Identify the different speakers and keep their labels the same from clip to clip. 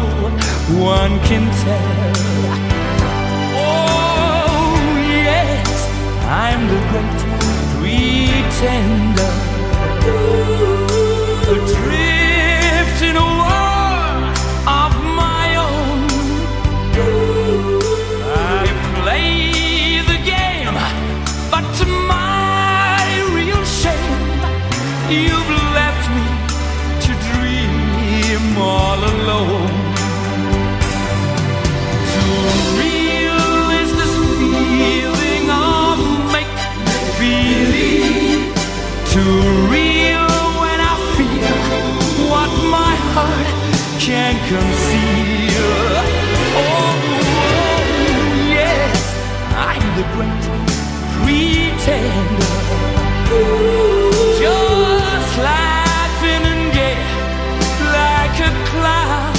Speaker 1: one can tell. Oh yes, I'm the great pretender, adrift in a world of my own. I play the game, but to my real shame, you've left me to dream all alone. Too real is this feeling of make-believe. Too real when I feel what my heart can't conceal. Oh yes, I'm the great pretender, just laughing and gay like a clown.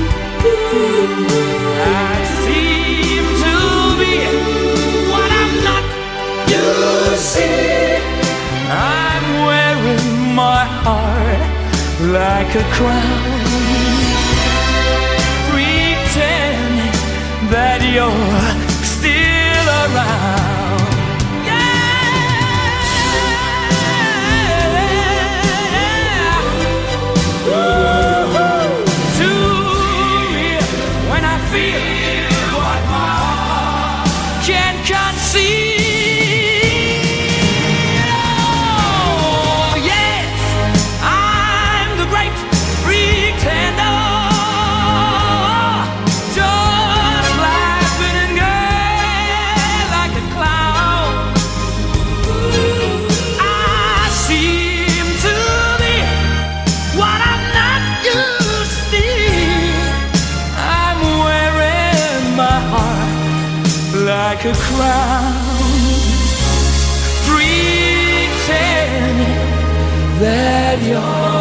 Speaker 1: I seem to be what I'm not. You see, I'm wearing my heart like a crown, pretending that you're still around. Like a crown, pretending that you're